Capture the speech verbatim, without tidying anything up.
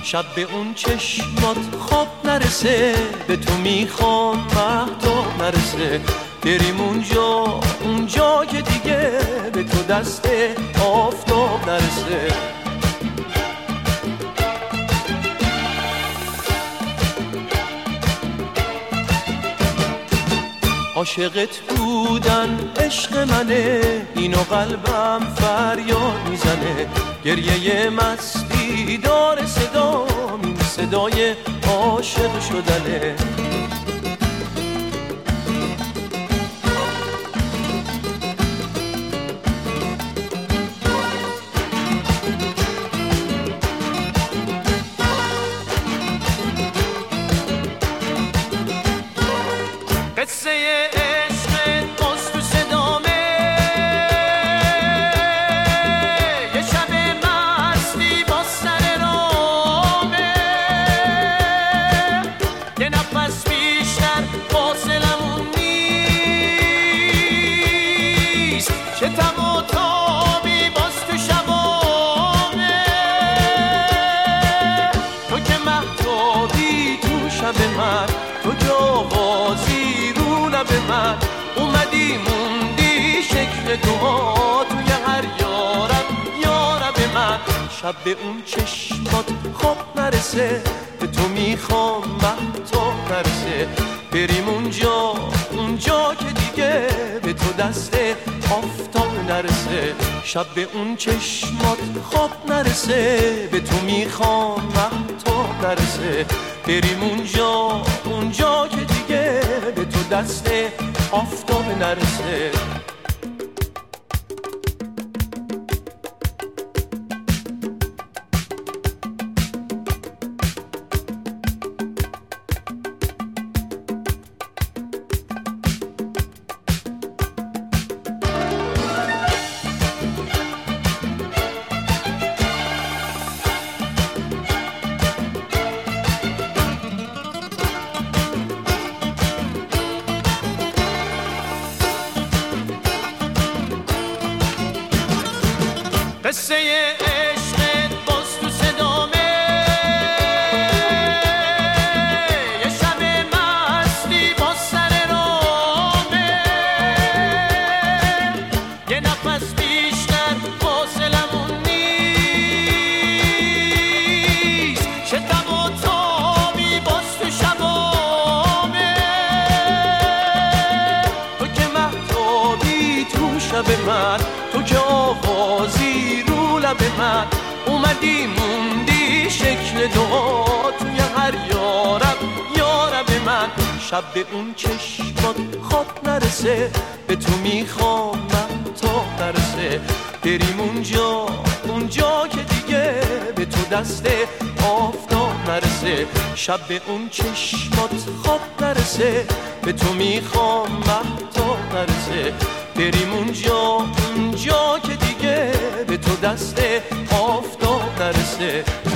شب به اون چشمات خواب نرسه، به تو میخوام مهتاب نرسه. بریم اونجا اونجا که دیگه به تو دست آفتاب نرسه. عاشقت بودن عشق منه، اینو قلبم فریاد میزنه. گریه مستی داره صدا، این صدای عاشق شدنه. قصه عشق باز تو صدامه، یه شب مستی با سر رامه. یه نفس بیشتر فاصلمون نیست، چه تم و تابی باز تو شبامه. تو که مهتابی تو شب من، تو که آوازی به من اومدی موندی شکل دعا توی هر یارم یارم من. شب به اون چشمات خواب نرسه، به تو میخوام مهتاب نرسه. بریم اونجا اونجا که دیگه به تو دست آفتاب نرسه. شب به اون چشمات خواب نرسه، به تو میخوام مهتاب نرسه. بریم اونجا اونجا که دیگه به تو دست آفتاب نرسه. قصه عشق باز تو صدامه، یه شب مستی با سر رامه. یه نفس بیشتر فاصلمون نیست، چه دم و تابی باز تو شبامه. تو که مهتابی تو شب من، تو که آوازی به من اومدی موندی شکل دعا توی هر یارم یارم من. شب به اون چشمات خواب نرسه، به تو میخوام مهتاب نرسه. بریم اونجا اونجا که دیگه به تو دست آفتاب نرسه. شب به اون چشمات خواب نرسه، به تو میخوام مهتاب نرسه. بریم اونجا اونجا که دیگه به تو دست آفتاب نرسه.